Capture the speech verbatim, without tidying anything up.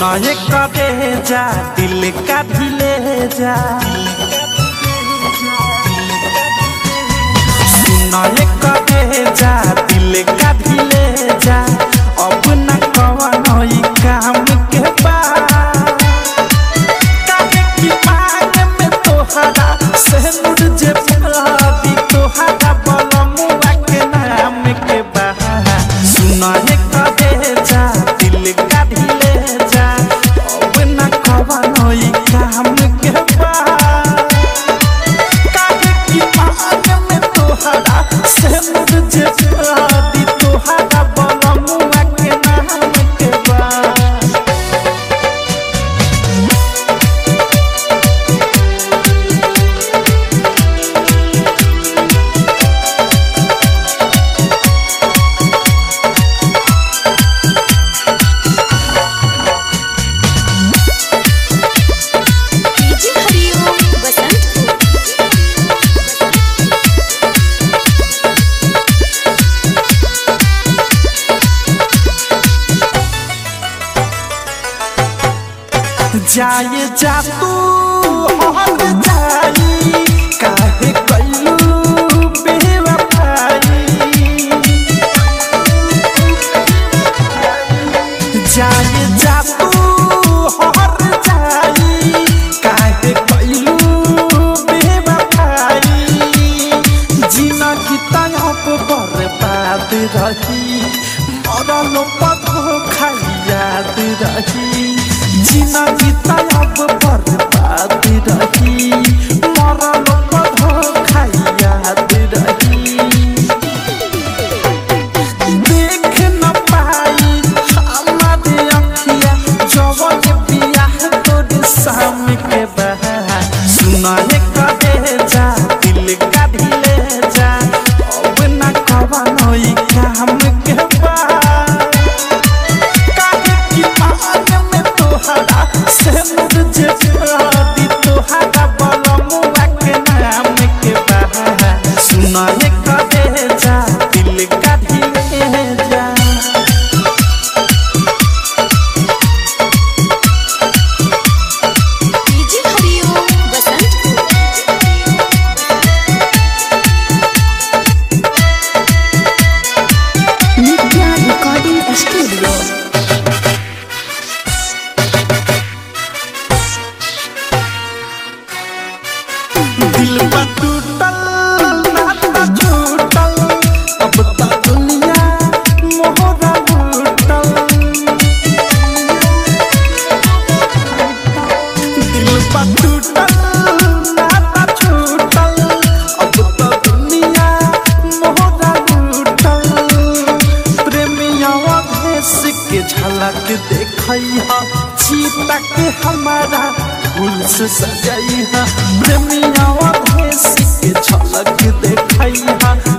सुना ये कदे जा दिल का भी ले जा, सुना ये कदे जा दिल का भी ले जा। अब न कवनो काम के बाद काहे की मांग में तोहरा से मुझे भी तोहरा बलमुआ के नाम के बाद। सुना ये कदे जा दिल का भी ले जा। अब न कवनो काम के बाद काहे की मांग में तोहरा से मुझे भी तोहरा बलमुआ के नाम के बाद। जाए जा तू हर जाई काहे कइलू बेवफाई। जाए जा तू हर जाई काहे कइलू बेवफाई। जीना की तड़प बर्बाद रही मरल पर धोखा याद रही। जीना की तड़प बर्बाद रही मरल पर धोखा याद रही। देख न पाई हमारे अखिया जवन बियाह तोरे शाम के बाद। सुना ये कदे जा दिल का भी ले जा। अब न कवनो काम के बाद काहे की मांग में तोहरा से मुझे भी तोहरा बलमुआ के नाम के बाद। सुना ये कदे जा दिल का भी ले जा। दिल पर टूटल नाता छूटल अब तो दुनिया मोहरा लूटल। दिल पर टूटल नाता छूटल अब तो दुनिया मोहरा लूटल। प्रेमिया भेस के झलक देखैया चीता के हमारा फूल से सजाइया। प्रेमिया भेस के झलक देखैया